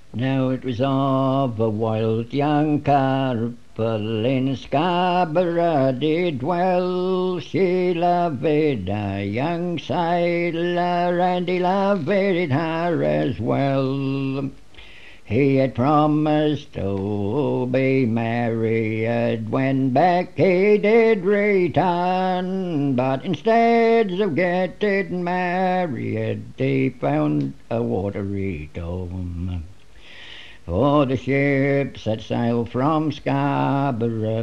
Now it was of a wild young couple in Scarborough did dwell. She loved a young sailor and he loved her as well. He had promised to be married when back he did return, but instead of getting married, he found a watery tomb. For the ships had sailed from Scarborough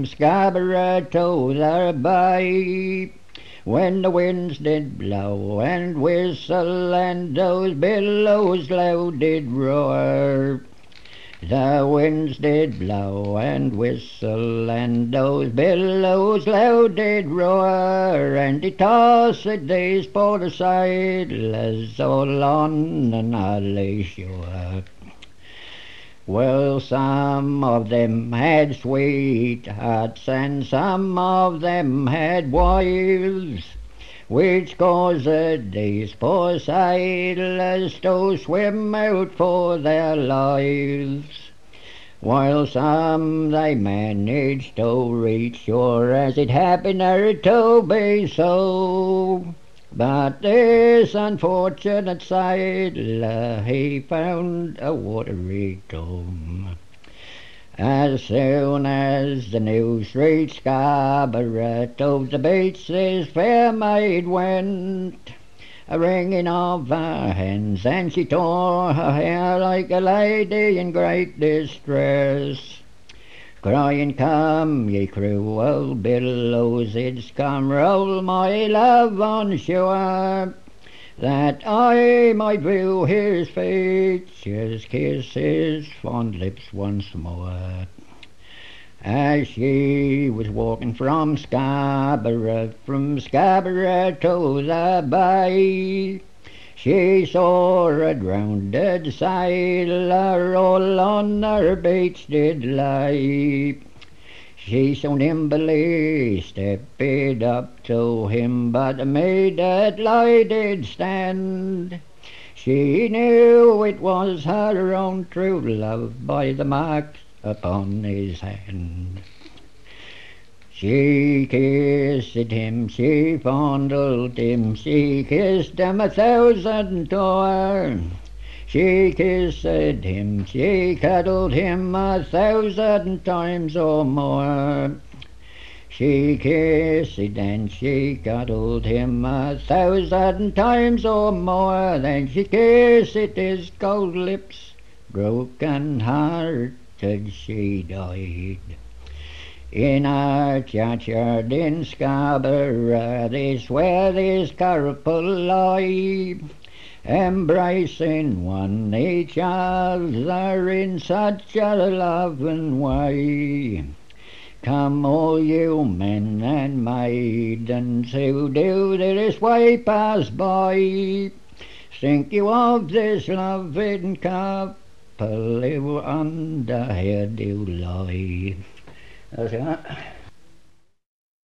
to the bay, when the winds did blow and whistle and those billows loud did roar. The winds did blow and whistle and those billows loud did roar, and they tossed these poor sailors all on an early shore. Well, some of them had sweethearts and some of them had wives, which caused these poor sailors to swim out for their lives. While some they managed to reach shore, as it happened to be so. But this unfortunate sailor, he found a watery tomb. As soon as the news reached Scarborough, to the beach this fair maid went, a wringing of her hands, and she tore her hair like a lady in great distress, crying, "Come, ye cruel billows, it's come, roll my love on shore, that I might view his features, kiss his fond lips once more." As she was walking from Scarborough to the bay, she saw a drowned sailor all on her beach did lay. She so nimbly stepped up to him, but immediately did stand. She knew it was her own true love by the marks upon his hand. She kissed him, she fondled him, she kissed him 1,000 times. She kissed him, she cuddled him 1,000 times or more. She kissed and she cuddled him 1,000 times or more. Then she kissed his cold lips, broken hearted she died. In our churchyard in Scarborough, this where this couple lie, embracing one each other in such a loving way. Come all you men and maidens who do this way pass by, think you of this loving couple who under here do lie. That's it.